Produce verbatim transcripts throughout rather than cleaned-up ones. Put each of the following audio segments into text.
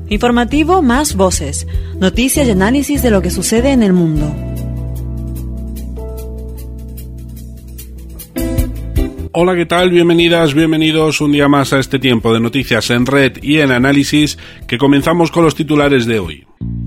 Informativo Más Voces. Noticias y análisis de lo que sucede en el mundo. Hola, ¿qué tal? Bienvenidas, bienvenidos un día más a este tiempo de noticias en red y en análisis, que comenzamos con los titulares de hoy.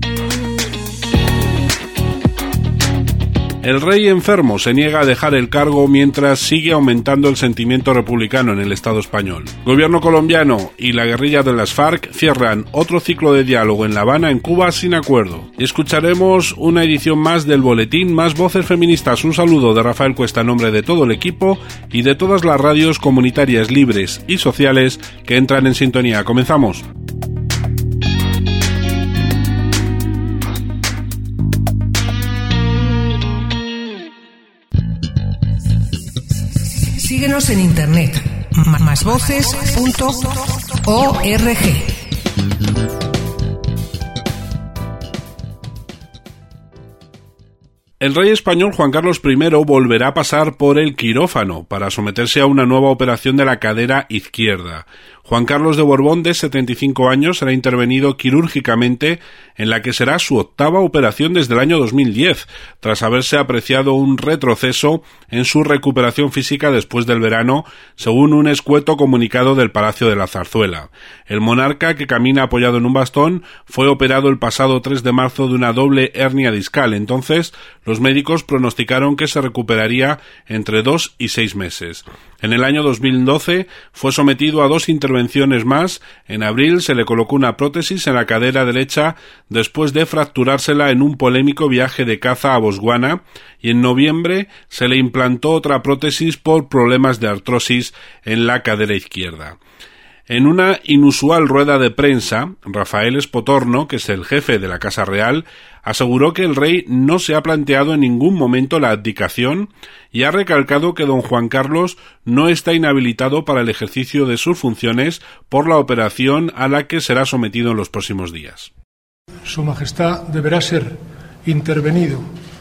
El rey enfermo se niega a dejar el cargo mientras sigue aumentando el sentimiento republicano en el Estado español. Gobierno colombiano y la guerrilla de las FARC cierran otro ciclo de diálogo en La Habana, en Cuba, sin acuerdo. Y escucharemos una edición más del boletín Más Voces Feministas. Un saludo de Rafael Cuesta en nombre de todo el equipo y de todas las radios comunitarias libres y sociales que entran en sintonía. Comenzamos. Síguenos en internet, más voces punto org. El rey español Juan Carlos primero volverá a pasar por el quirófano para someterse a una nueva operación de la cadera izquierda. Juan Carlos de Borbón, de setenta y cinco años, será intervenido quirúrgicamente en la que será su octava operación desde el año dos mil diez, tras haberse apreciado un retroceso en su recuperación física después del verano, según un escueto comunicado del Palacio de la Zarzuela. El monarca, que camina apoyado en un bastón, fue operado el pasado tres de marzo de una doble hernia discal. Entonces, los médicos pronosticaron que se recuperaría entre dos y seis meses. En el año dos mil doce fue sometido a dos intervenciones más. En abril se le colocó una prótesis en la cadera derecha después de fracturársela en un polémico viaje de caza a Botswana, y en noviembre se le implantó otra prótesis por problemas de artrosis en la cadera izquierda. En una inusual rueda de prensa, Rafael Espotorno, que es el jefe de la Casa Real, aseguró que el rey no se ha planteado en ningún momento la abdicación y ha recalcado que don Juan Carlos no está inhabilitado para el ejercicio de sus funciones por la operación a la que será sometido en los próximos días. Su Majestad deberá ser intervenido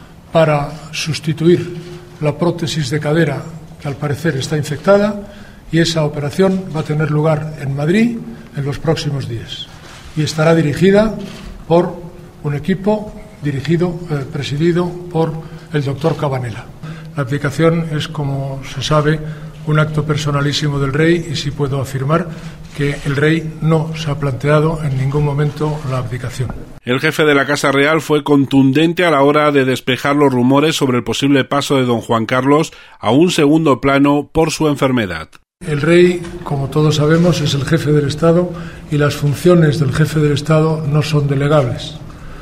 para sustituir la prótesis de cadera que al parecer está infectada, y esa operación va a tener lugar en Madrid en los próximos días y estará dirigida por un equipo dirigido, eh, presidido por el doctor Cabanela. La abdicación es, como se sabe, un acto personalísimo del rey, y sí puedo afirmar que el rey no se ha planteado en ningún momento la abdicación. El jefe de la Casa Real fue contundente a la hora de despejar los rumores sobre el posible paso de don Juan Carlos a un segundo plano por su enfermedad. El rey, como todos sabemos, es el jefe del Estado y las funciones del jefe del Estado no son delegables.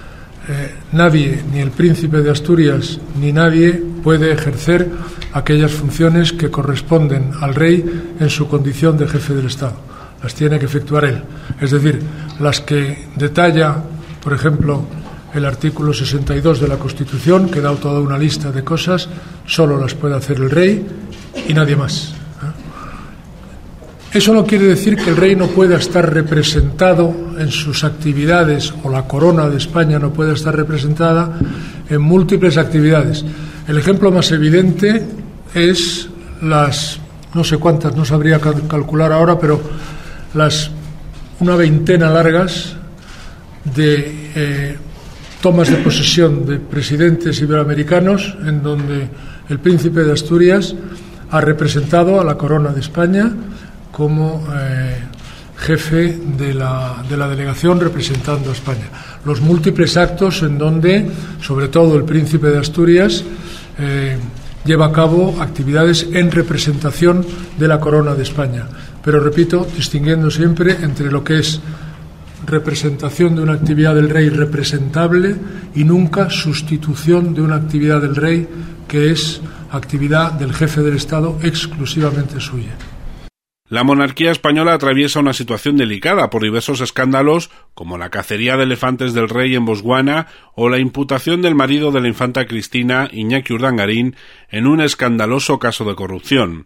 Eh, nadie, ni el príncipe de Asturias, ni nadie puede ejercer aquellas funciones que corresponden al rey en su condición de jefe del Estado. Las tiene que efectuar él. Es decir, las que detalla, por ejemplo, el artículo sesenta y dos de la Constitución, que da toda una lista de cosas, solo las puede hacer el rey y nadie más. Eso no quiere decir que el rey no pueda estar representado en sus actividades, o la corona de España no pueda estar representada en múltiples actividades. El ejemplo más evidente es las, no sé cuántas, no sabría calcular ahora, pero las una veintena largas de eh, tomas de posesión de presidentes iberoamericanos en donde el príncipe de Asturias ha representado a la corona de España como eh, jefe de la, de la delegación representando a España. Los múltiples actos en donde, sobre todo el príncipe de Asturias, eh, lleva a cabo actividades en representación de la corona de España. Pero, repito, distinguiendo siempre entre lo que es representación de una actividad del rey representable y nunca sustitución de una actividad del rey que es actividad del jefe del Estado exclusivamente suya. La monarquía española atraviesa una situación delicada por diversos escándalos, como la cacería de elefantes del rey en Botswana o la imputación del marido de la infanta Cristina, Iñaki Urdangarín, en un escandaloso caso de corrupción.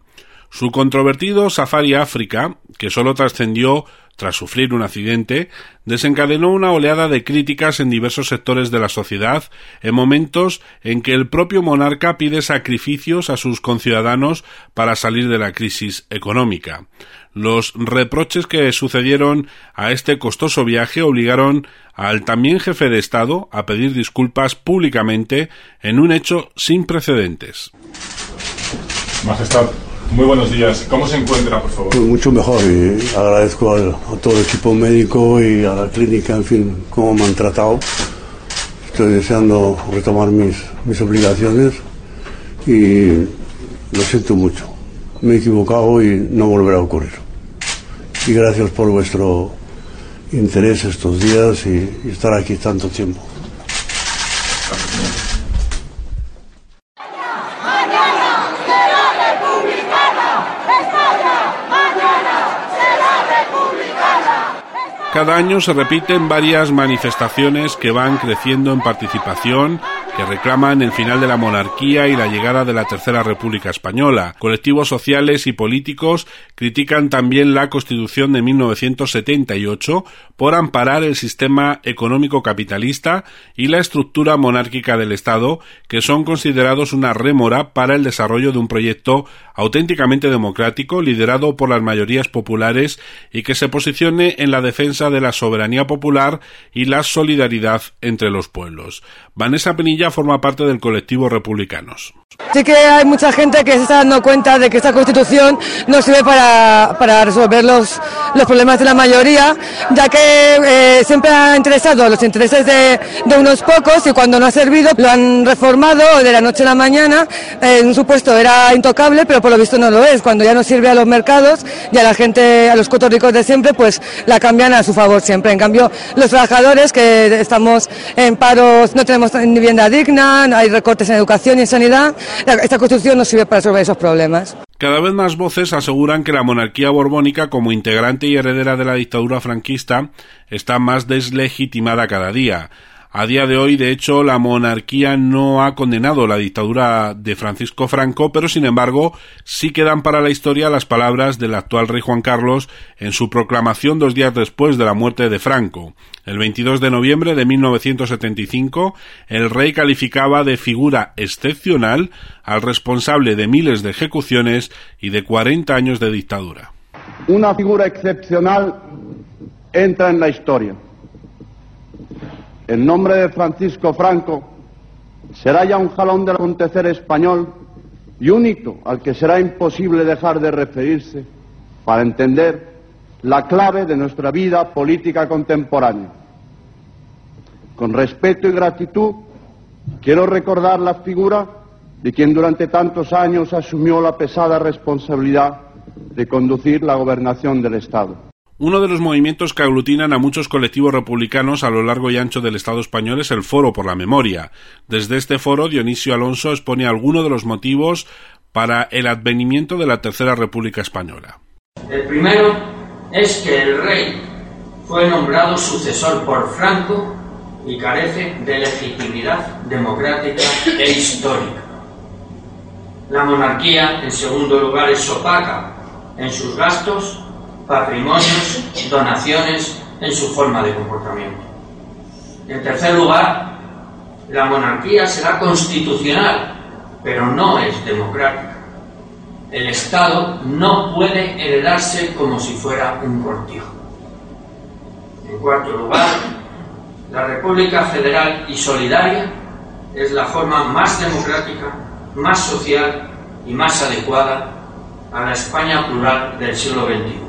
Su controvertido Safari África, que solo trascendió tras sufrir un accidente, desencadenó una oleada de críticas en diversos sectores de la sociedad en momentos en que el propio monarca pide sacrificios a sus conciudadanos para salir de la crisis económica. Los reproches que sucedieron a este costoso viaje obligaron al también jefe de Estado a pedir disculpas públicamente en un hecho sin precedentes. Majestad, muy buenos días. ¿Cómo se encuentra, por favor? Pues mucho mejor, y agradezco al, a todo el equipo médico y a la clínica, en fin, cómo me han tratado. Estoy deseando retomar mis, mis obligaciones y lo siento mucho. Me he equivocado y no volverá a ocurrir. Y gracias por vuestro interés estos días y, y estar aquí tanto tiempo. Cada año se repiten varias manifestaciones que van creciendo en participación, que reclaman el final de la monarquía y la llegada de la Tercera República Española. Colectivos sociales y políticos critican también la Constitución de mil novecientos setenta y ocho por amparar el sistema económico capitalista y la estructura monárquica del Estado, que son considerados una rémora para el desarrollo de un proyecto auténticamente democrático, liderado por las mayorías populares y que se posicione en la defensa de la soberanía popular y la solidaridad entre los pueblos. Vanessa Penilla forma parte del colectivo Republicanos. Sí que hay mucha gente que se está dando cuenta de que esta Constitución no sirve para, para resolver los, los problemas de la mayoría, ya que eh, siempre ha interesado los intereses de, de unos pocos y cuando no ha servido lo han reformado de la noche a la mañana. Eh, en un supuesto era intocable, pero por lo visto no lo es. Cuando ya no sirve a los mercados y a la gente, a los cuatro ricos de siempre, pues la cambian a su favor siempre. En cambio, los trabajadores que estamos en paros, no tenemos vivienda digna, hay recortes en educación y en sanidad, esta Constitución no sirve para resolver esos problemas. Cada vez más voces aseguran que la monarquía borbónica, como integrante y heredera de la dictadura franquista, está más deslegitimada cada día. A día de hoy, de hecho, la monarquía no ha condenado la dictadura de Francisco Franco, pero sin embargo sí quedan para la historia las palabras del actual rey Juan Carlos en su proclamación dos días después de la muerte de Franco. El veintidós de noviembre de mil novecientos setenta y cinco, el rey calificaba de figura excepcional al responsable de miles de ejecuciones y de cuarenta años de dictadura. Una figura excepcional entra en la historia. El nombre de Francisco Franco será ya un jalón del acontecer español y un hito al que será imposible dejar de referirse para entender la clave de nuestra vida política contemporánea. Con respeto y gratitud quiero recordar la figura de quien durante tantos años asumió la pesada responsabilidad de conducir la gobernación del Estado. Uno de los movimientos que aglutinan a muchos colectivos republicanos a lo largo y ancho del Estado español es el Foro por la Memoria. Desde este foro, Dionisio Alonso expone algunos de los motivos para el advenimiento de la Tercera República Española. El primero es que el rey fue nombrado sucesor por Franco y carece de legitimidad democrática e histórica. La monarquía, en segundo lugar, es opaca en sus gastos, patrimonios, donaciones, en su forma de comportamiento. En tercer lugar, la monarquía será constitucional, pero no es democrática. El Estado no puede heredarse como si fuera un cortijo. En cuarto lugar, la República Federal y Solidaria es la forma más democrática, más social y más adecuada a la España plural del siglo veintiuno.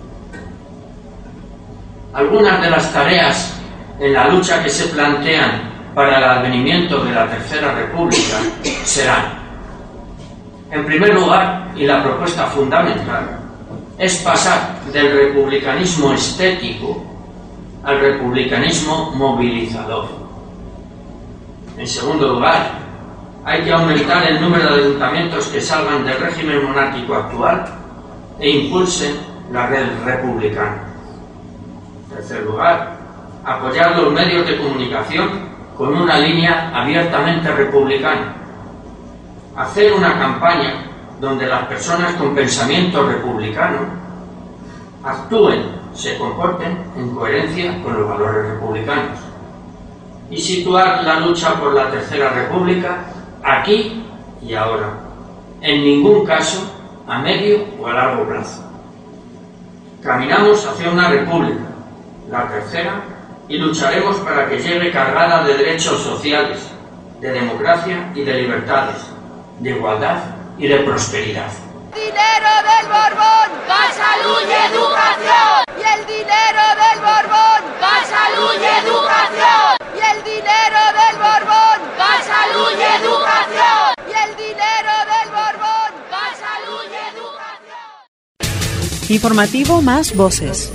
Algunas de las tareas en la lucha que se plantean para el advenimiento de la Tercera República serán, en primer lugar, y la propuesta fundamental, es pasar del republicanismo estético al republicanismo movilizador. En segundo lugar, hay que aumentar el número de ayuntamientos que salgan del régimen monárquico actual e impulsen la red republicana. En tercer lugar, apoyar los medios de comunicación con una línea abiertamente republicana. Hacer una campaña donde las personas con pensamiento republicano actúen, se comporten en coherencia con los valores republicanos. Y situar la lucha por la Tercera República aquí y ahora, en ningún caso a medio o a largo plazo. Caminamos hacia una república, la tercera, y lucharemos para que llegue cargada de derechos sociales, de democracia y de libertades, de igualdad y de prosperidad. Dinero del Borbón, para salud y educación. Y el dinero del Borbón, para salud y educación. Y el dinero del Borbón, para salud y educación. Y el dinero del Borbón, para salud y educación. Informativo Más Voces.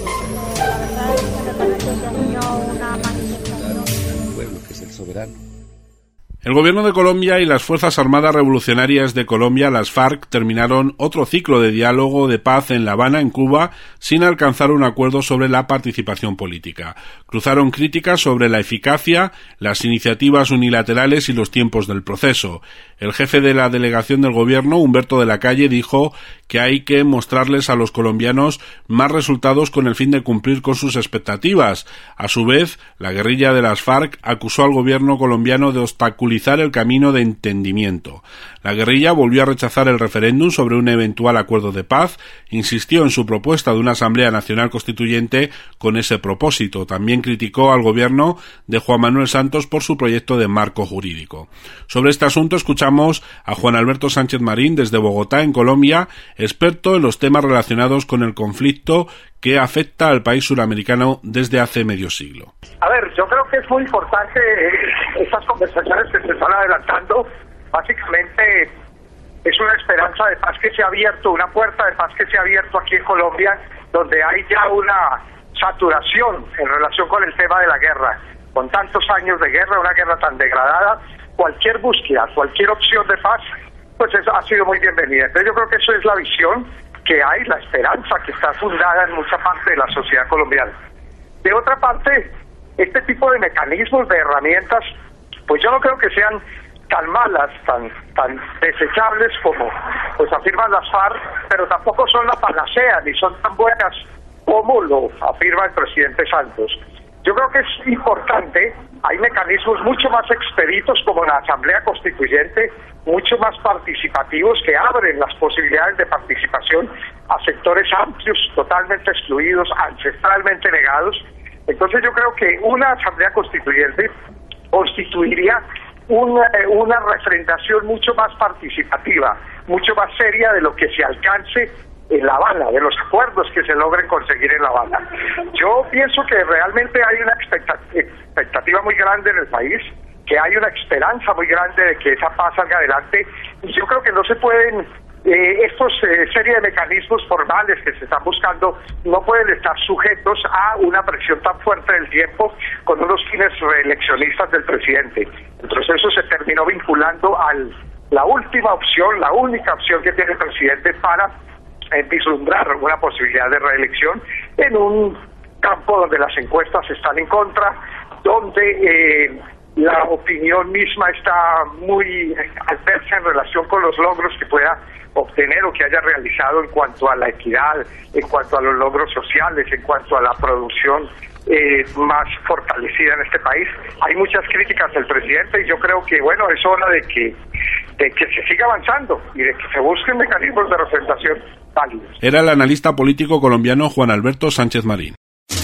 El gobierno de Colombia y las Fuerzas Armadas Revolucionarias de Colombia, las FARC, terminaron otro ciclo de diálogo de paz en La Habana, en Cuba, sin alcanzar un acuerdo sobre la participación política. Cruzaron críticas sobre la eficacia, las iniciativas unilaterales y los tiempos del proceso. El jefe de la delegación del gobierno, Humberto de la Calle, dijo que hay que mostrarles a los colombianos más resultados con el fin de cumplir con sus expectativas. A su vez, la guerrilla de las FARC acusó al gobierno colombiano de obstaculizar el camino de entendimiento. La guerrilla volvió a rechazar el referéndum sobre un eventual acuerdo de paz, insistió en su propuesta de una Asamblea Nacional Constituyente con ese propósito. También criticó al gobierno de Juan Manuel Santos por su proyecto de marco jurídico. Sobre este asunto escuchamos a Juan Alberto Sánchez Marín desde Bogotá, en Colombia, experto en los temas relacionados con el conflicto que afecta al país suramericano desde hace medio siglo. A ver, yo creo que es muy importante estas conversaciones que se están adelantando. Básicamente es una esperanza de paz que se ha abierto, una puerta de paz que se ha abierto aquí en Colombia, donde hay ya una saturación en relación con el tema de la guerra. Con tantos años de guerra, una guerra tan degradada, cualquier búsqueda, cualquier opción de paz, pues es, ha sido muy bienvenida. Entonces yo creo que eso es la visión que hay, la esperanza que está fundada en mucha parte de la sociedad colombiana. De otra parte, este tipo de mecanismos, de herramientas, pues yo no creo que sean tan malas, tan tan desechables como pues afirman las FARC, pero tampoco son la panacea, ni son tan buenas como lo afirma el presidente Santos. Yo creo que es importante, hay mecanismos mucho más expeditos como la Asamblea Constituyente, mucho más participativos que abren las posibilidades de participación a sectores amplios, totalmente excluidos, ancestralmente negados. Entonces yo creo que una Asamblea Constituyente constituiría una, una refrendación mucho más participativa, mucho más seria de lo que se alcance en La Habana, de los acuerdos que se logren conseguir en La Habana. Yo pienso que realmente hay una expectativa muy grande en el país, que hay una esperanza muy grande de que esa paz salga adelante, y yo creo que no se pueden, eh, estos eh, serie de mecanismos formales que se están buscando, no pueden estar sujetos a una presión tan fuerte del tiempo con unos fines reeleccionistas del presidente. Entonces eso se terminó vinculando a la última opción, la única opción que tiene el presidente para eh, vislumbrar una posibilidad de reelección en un campo donde las encuestas están en contra, donde eh, la opinión misma está muy adversa en relación con los logros que pueda obtener o que haya realizado en cuanto a la equidad, en cuanto a los logros sociales, en cuanto a la producción eh, más fortalecida en este país. Hay muchas críticas del presidente y yo creo que, bueno, es hora de que, de que se siga avanzando y de que se busquen mecanismos de representación válidos. Era el analista político colombiano Juan Alberto Sánchez Marín.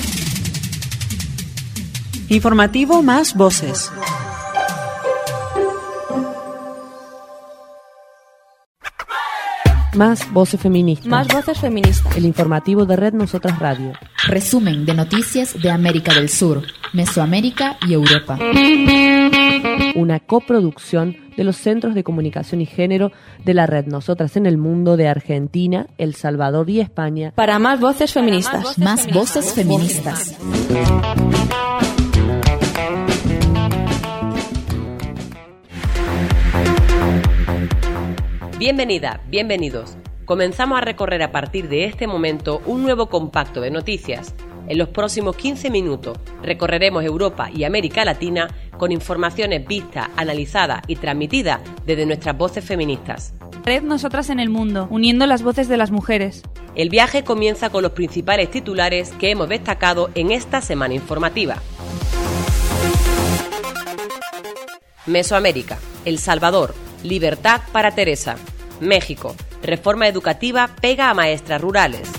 Informativo Más Voces. Más voces feministas. Más voces feministas. El informativo de Red Nosotras Radio. Resumen de noticias de América del Sur, Mesoamérica y Europa. Una coproducción de los Centros de Comunicación y Género de la Red Nosotras en el Mundo de Argentina, El Salvador y España. Para más voces feministas. Más voces feministas. Bienvenida, bienvenidos. Comenzamos a recorrer a partir de este momento un nuevo compacto de noticias. En los próximos quince minutos recorreremos Europa y América Latina con informaciones vistas, analizadas y transmitidas desde nuestras voces feministas. Red Nosotras en el Mundo, uniendo las voces de las mujeres. El viaje comienza con los principales titulares que hemos destacado en esta semana informativa. Mesoamérica, El Salvador, libertad para Teresa. México, reforma educativa pega a maestras rurales.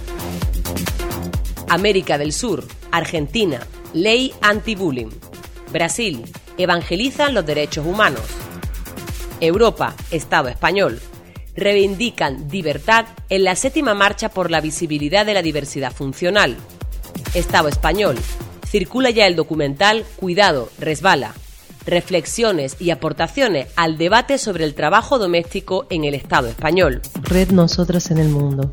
América del Sur, Argentina, ley anti-bullying. Brasil, evangelizan los derechos humanos. Europa, Estado español, reivindican libertad en la séptima marcha por la visibilidad de la diversidad funcional. Estado español, circula ya el documental Cuidado, resbala. Reflexiones y aportaciones al debate sobre el trabajo doméstico en el Estado español. Red Nosotras en el Mundo.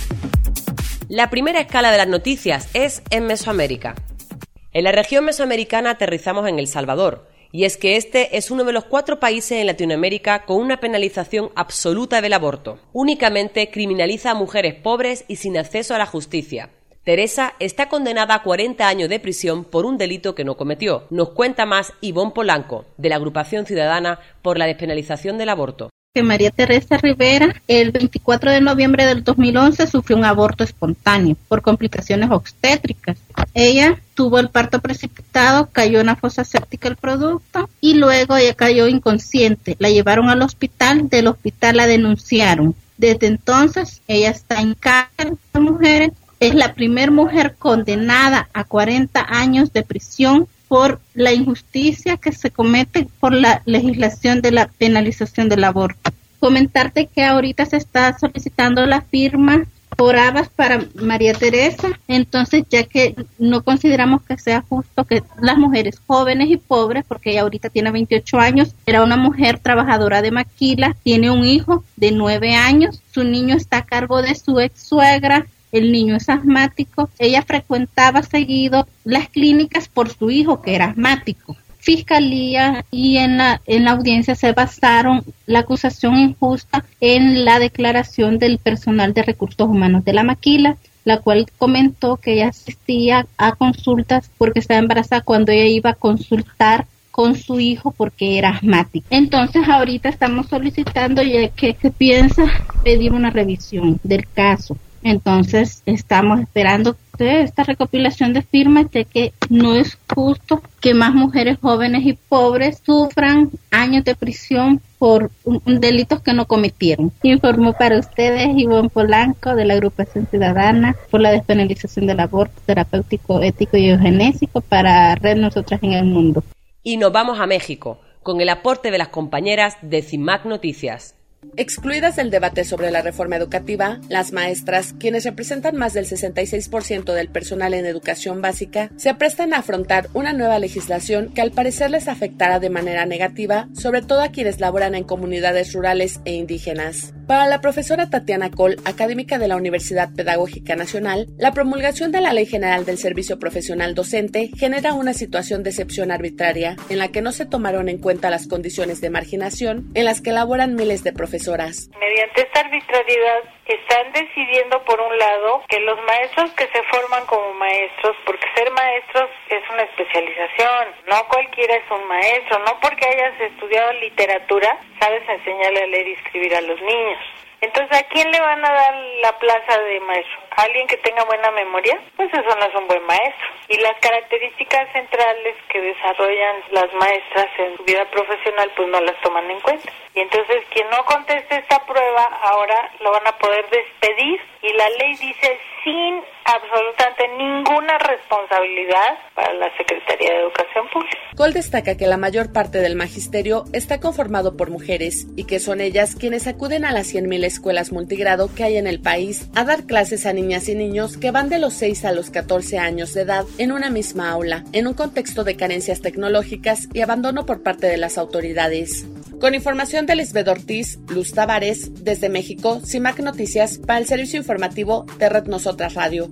La primera escala de las noticias es en Mesoamérica. En la región mesoamericana aterrizamos en El Salvador, y es que este es uno de los cuatro países en Latinoamérica con una penalización absoluta del aborto. Únicamente criminaliza a mujeres pobres y sin acceso a la justicia. Teresa está condenada a cuarenta años de prisión por un delito que no cometió. Nos cuenta más Ivonne Polanco, de la Agrupación Ciudadana por la Despenalización del Aborto. Que María Teresa Rivera, el veinticuatro de noviembre del dos mil once, sufrió un aborto espontáneo por complicaciones obstétricas. Ella tuvo el parto precipitado, cayó en la fosa séptica el producto y luego ella cayó inconsciente. La llevaron al hospital, del hospital la denunciaron. Desde entonces ella está en cárcel de mujeres. Es la primera mujer condenada a cuarenta años de prisión por la injusticia que se comete por la legislación de la penalización del aborto. Comentarte que ahorita se está solicitando la firma por Abas para María Teresa, entonces ya que no consideramos que sea justo que las mujeres jóvenes y pobres, porque ella ahorita tiene veintiocho años, era una mujer trabajadora de maquila, tiene un hijo de nueve años, su niño está a cargo de su ex suegra, el niño es asmático, ella frecuentaba seguido las clínicas por su hijo que era asmático. Fiscalía y en la, en la audiencia se basaron la acusación injusta en la declaración del personal de recursos humanos de la maquila, la cual comentó que ella asistía a consultas porque estaba embarazada cuando ella iba a consultar con su hijo porque era asmático. Entonces ahorita estamos solicitando ya que se piensa pedir una revisión del caso. Entonces estamos esperando esta recopilación de firmas de que no es justo que más mujeres jóvenes y pobres sufran años de prisión por un, un delitos que no cometieron. Informó para ustedes Ivonne Polanco de la Agrupación Ciudadana por la Despenalización del Aborto Terapéutico, Ético y Eugenésico para Red Nosotras en el Mundo. Y nos vamos a México con el aporte de las compañeras de CIMAC Noticias. Excluidas del debate sobre la reforma educativa, las maestras, quienes representan más del sesenta y seis por ciento del personal en educación básica, se prestan a afrontar una nueva legislación que al parecer les afectará de manera negativa, sobre todo a quienes laboran en comunidades rurales e indígenas. Para la profesora Tatiana Col, académica de la Universidad Pedagógica Nacional, la promulgación de la Ley General del Servicio Profesional Docente genera una situación de excepción arbitraria en la que no se tomaron en cuenta las condiciones de marginación en las que laboran miles de profesoras. Mediante esta arbitrariedad están decidiendo por un lado que los maestros que se forman como maestros, porque ser maestros es una especialización, no cualquiera es un maestro, no porque hayas estudiado literatura sabes enseñarle a leer y escribir a los niños. Entonces, ¿a quién le van a dar la plaza de maestro? ¿A alguien que tenga buena memoria? Pues eso no es un buen maestro. Y las características centrales que desarrollan las maestras en su vida profesional, pues no las toman en cuenta. Y entonces, quien no conteste esta prueba, ahora lo van a poder despedir. Y la ley dice sin absolutamente ninguna responsabilidad para la Secretaría de Educación Pública. Col destaca que la mayor parte del magisterio está conformado por mujeres y que son ellas quienes acuden a las cien mil escuelas multigrado que hay en el país a dar clases a niñas y niños que van de los seis a los catorce años de edad en una misma aula, en un contexto de carencias tecnológicas y abandono por parte de las autoridades. Con información de Lisbeth Ortiz, Luz Tavares, desde México, CIMAC Noticias, para el servicio informativo de Red Nosotras Radio.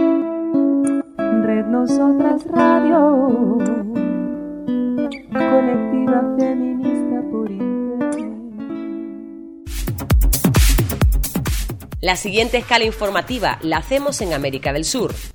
Red Nosotras Radio, colectiva feminista por internet. La siguiente escala informativa la hacemos en América del Sur.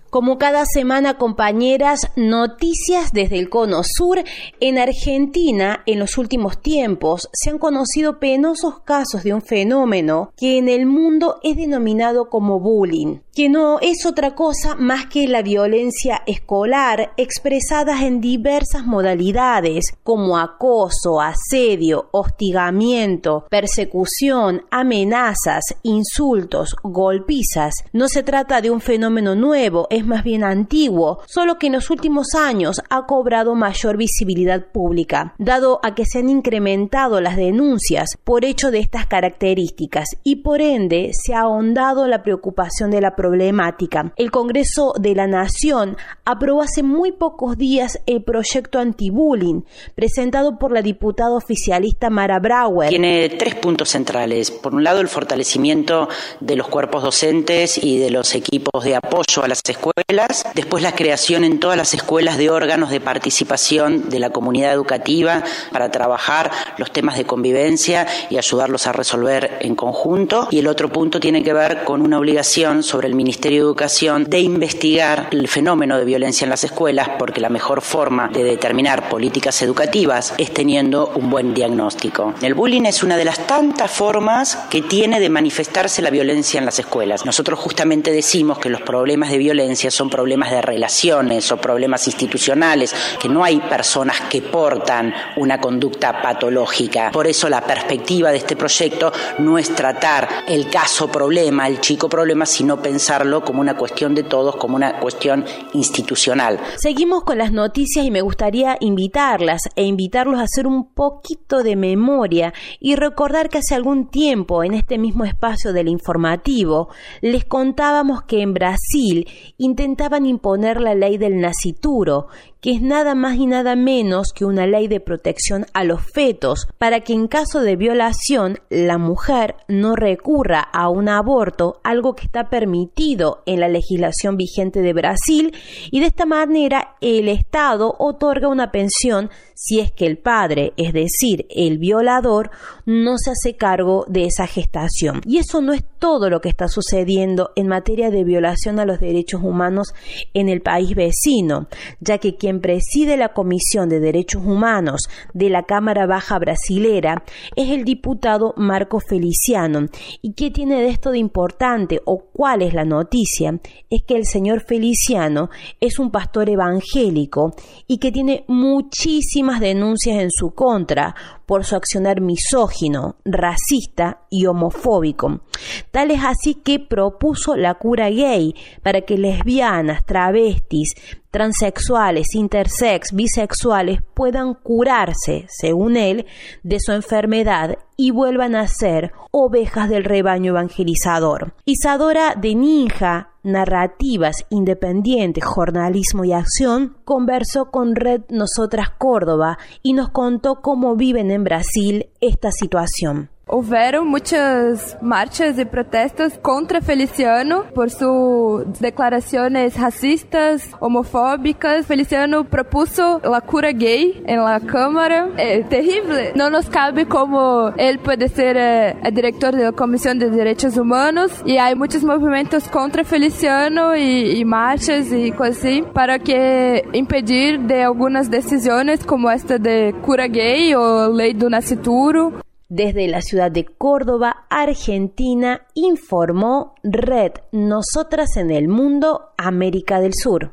Como cada semana, compañeras, noticias desde el Cono Sur. En Argentina, en los últimos tiempos, se han conocido penosos casos de un fenómeno que en el mundo es denominado como bullying, que no es otra cosa más que la violencia escolar expresada en diversas modalidades, como acoso, asedio, hostigamiento, persecución, amenazas, insultos, golpizas. No se trata de un fenómeno nuevo, es más bien antiguo, solo que en los últimos años ha cobrado mayor visibilidad pública, dado a que se han incrementado las denuncias por hecho de estas características y por ende se ha ahondado la preocupación de la problemática. El Congreso de la Nación aprobó hace muy pocos días el proyecto anti-bullying presentado por la diputada oficialista Mara Brauer. Tiene tres puntos centrales. Por un lado, el fortalecimiento de los cuerpos docentes y de los equipos de apoyo a las escuelas. Después, la creación en todas las escuelas de órganos de participación de la comunidad educativa para trabajar los temas de convivencia y ayudarlos a resolver en conjunto. Y el otro punto tiene que ver con una obligación sobre el Ministerio de Educación de investigar el fenómeno de violencia en las escuelas, porque la mejor forma de determinar políticas educativas es teniendo un buen diagnóstico. El bullying es una de las tantas formas que tiene de manifestarse la violencia en las escuelas. Nosotros justamente decimos que los problemas de violencia son problemas de relaciones o problemas institucionales, que no hay personas que portan una conducta patológica. Por eso la perspectiva de este proyecto no es tratar el caso problema, el chico problema, sino pensarlo como una cuestión de todos, como una cuestión institucional. Seguimos con las noticias y me gustaría invitarlas e invitarlos a hacer un poquito de memoria y recordar que hace algún tiempo en este mismo espacio del informativo les contábamos que en Brasil intentaban imponer la ley del nascituro, que es nada más y nada menos que una ley de protección a los fetos, para que en caso de violación la mujer no recurra a un aborto, algo que está permitido en la legislación vigente de Brasil, y de esta manera el Estado otorga una pensión si es que el padre, es decir, el violador, no se hace cargo de esa gestación. Y eso no es todo lo que está sucediendo en materia de violación a los derechos humanos en el país vecino, ya que quien preside la Comisión de Derechos Humanos de la Cámara Baja brasilera es el diputado Marco Feliciano. ¿Y qué tiene de esto de importante o cuál es la noticia? Es que el señor Feliciano es un pastor evangélico y que tiene muchísimas denuncias en su contra por su accionar misógino, racista y homofóbico. Tal es así que propuso la cura gay para que lesbianas, travestis, transexuales, intersex, bisexuales puedan curarse, según él, de su enfermedad y vuelvan a ser ovejas del rebaño evangelizador. Isadora de Ninja, Narrativas Independientes, Jornalismo y Acción, conversó con Red Nosotras Córdoba y nos contó cómo viven en Brasil esta situación. Houveram muitas marchas e protestos contra Feliciano por sus declaraciones racistas, homofóbicas. Feliciano propuso la cura gay en la Cámara. É terrível. Não nos cabe como ele pode ser eh, director da Comissão de Direitos Humanos. E há muitos movimentos contra Feliciano e, e marchas e coisas assim para que impedir de algumas decisões como esta de cura gay ou lei do nascituro. Desde la ciudad de Córdoba, Argentina, informó Red Nosotras en el Mundo, América del Sur.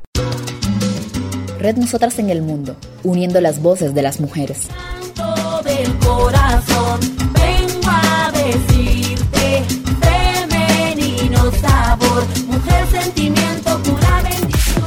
Red Nosotras en el Mundo, uniendo las voces de las mujeres. Del corazón, vengo a decirte, femenino sabor, mujer sentimiento, pura bendición.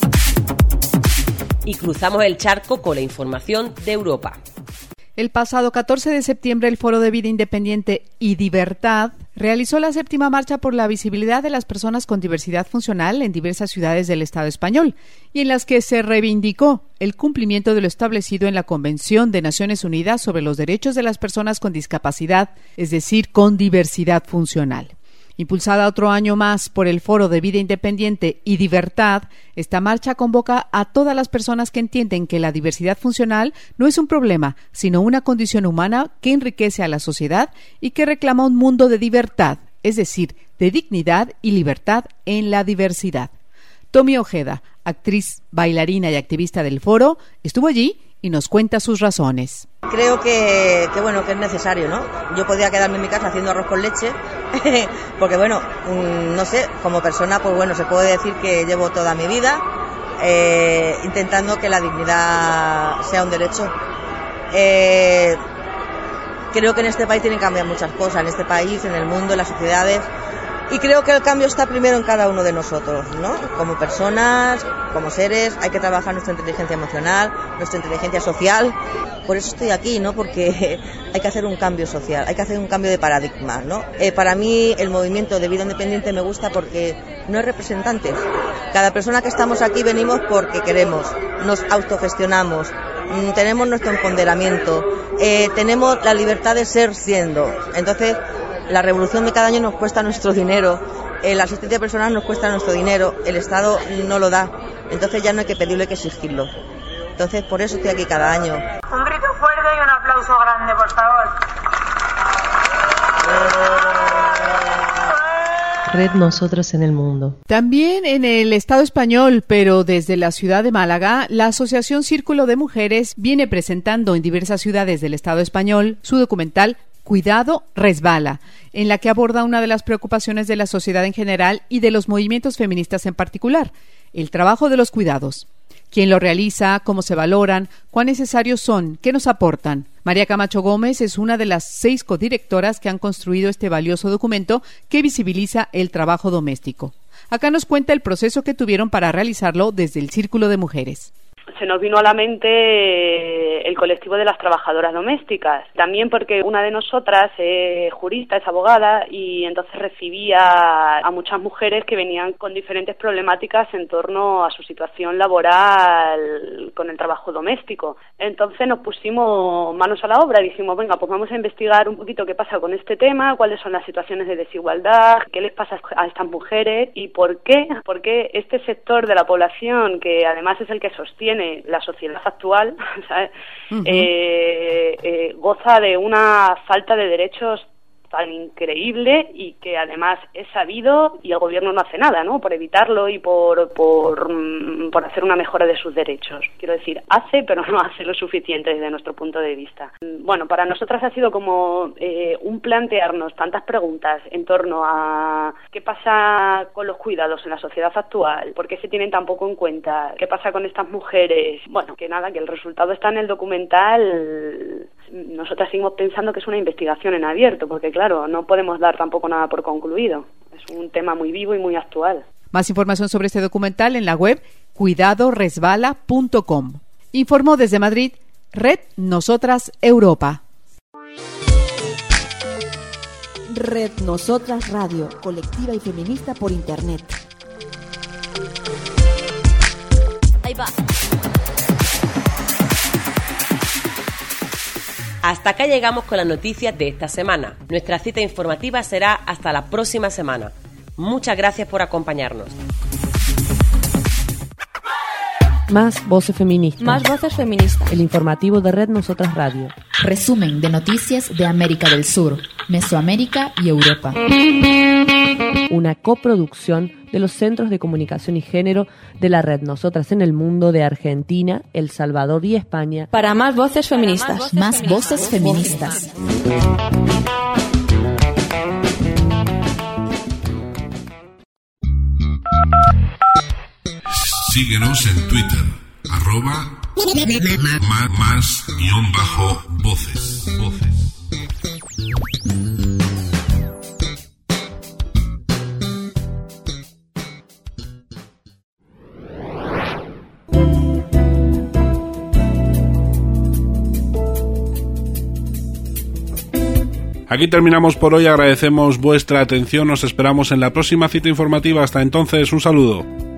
Y cruzamos el charco con la información de Europa. El pasado catorce de septiembre, el Foro de Vida Independiente y Libertad realizó la séptima marcha por la visibilidad de las personas con diversidad funcional en diversas ciudades del Estado español, y en las que se reivindicó el cumplimiento de lo establecido en la Convención de Naciones Unidas sobre los Derechos de las Personas con Discapacidad, es decir, con diversidad funcional. Impulsada otro año más por el Foro de Vida Independiente y Libertad, esta marcha convoca a todas las personas que entienden que la diversidad funcional no es un problema, sino una condición humana que enriquece a la sociedad y que reclama un mundo de libertad, es decir, de dignidad y libertad en la diversidad. Tommy Ojeda, actriz, bailarina y activista del foro, estuvo allí y nos cuenta sus razones. Creo que, que bueno, que es necesario, ¿no? Yo podía quedarme en mi casa haciendo arroz con leche, porque bueno, no sé, como persona, pues bueno, se puede decir que llevo toda mi vida eh, intentando que la dignidad sea un derecho. Eh, creo que en este país tienen que cambiar muchas cosas, en este país, en el mundo, en las sociedades. Y creo que el cambio está primero en cada uno de nosotros, ¿no? Como personas, como seres, hay que trabajar nuestra inteligencia emocional, nuestra inteligencia social. Por eso estoy aquí, ¿no? Porque hay que hacer un cambio social, hay que hacer un cambio de paradigma, ¿no? Eh, para mí el movimiento de vida independiente me gusta porque no es representante. Cada persona que estamos aquí venimos porque queremos, nos autogestionamos, tenemos nuestro empoderamiento, eh, tenemos la libertad de ser siendo. Entonces, la revolución de cada año nos cuesta nuestro dinero, eh, la asistencia personal nos cuesta nuestro dinero, el Estado no lo da, entonces ya no hay que pedirlo, hay que exigirlo. Entonces por eso estoy aquí cada año. Un grito fuerte y un aplauso grande, por favor. Red Nosotras en el Mundo. También en el Estado español, pero desde la ciudad de Málaga, la Asociación Círculo de Mujeres viene presentando en diversas ciudades del Estado español su documental Cuidado resbala, en la que aborda una de las preocupaciones de la sociedad en general y de los movimientos feministas en particular, el trabajo de los cuidados. ¿Quién lo realiza? ¿Cómo se valoran? ¿Cuán necesarios son? ¿Qué nos aportan? María Camacho Gómez es una de las seis codirectoras que han construido este valioso documento que visibiliza el trabajo doméstico. Acá nos cuenta el proceso que tuvieron para realizarlo desde el Círculo de Mujeres. Se nos vino a la mente el colectivo de las trabajadoras domésticas, también porque una de nosotras es jurista, es abogada, y entonces recibía a muchas mujeres que venían con diferentes problemáticas en torno a su situación laboral con el trabajo doméstico. Entonces nos pusimos manos a la obra y dijimos, venga, pues vamos a investigar un poquito qué pasa con este tema, cuáles son las situaciones de desigualdad, qué les pasa a estas mujeres y por qué, por qué este sector de la población, que además es el que sostiene la sociedad actual, ¿sabes? Uh-huh. eh, eh, goza de una falta de derechos tan increíble y que además es sabido y el gobierno no hace nada, ¿no? Por evitarlo y por, por, por hacer una mejora de sus derechos. Quiero decir, hace, pero no hace lo suficiente desde nuestro punto de vista. Bueno, para nosotras ha sido como eh, un plantearnos tantas preguntas en torno a qué pasa con los cuidados en la sociedad actual, por qué se tienen tan poco en cuenta, qué pasa con estas mujeres. Bueno, que nada, que el resultado está en el documental. Nosotras seguimos pensando que es una investigación en abierto, porque claro, no podemos dar tampoco nada por concluido. Es un tema muy vivo y muy actual. Más información sobre este documental en la web cuidado resbala punto com. Informó desde Madrid Red Nosotras Europa. Red Nosotras Radio, colectiva y feminista por Internet. Ahí va. Hasta acá llegamos con las noticias de esta semana. Nuestra cita informativa será hasta la próxima semana. Muchas gracias por acompañarnos. Más voces feministas. Más voces feministas. El informativo de Red Nosotras Radio. Resumen de noticias de América del Sur, Mesoamérica y Europa. Una coproducción de los Centros de Comunicación y Género de la Red Nosotras en el Mundo de Argentina, El Salvador y España. Para más voces feministas. Más voces feministas. Síguenos en Twitter, arroba más, más guión bajo voces. voces. Aquí terminamos por hoy, agradecemos vuestra atención, nos esperamos en la próxima cita informativa. Hasta entonces, un saludo.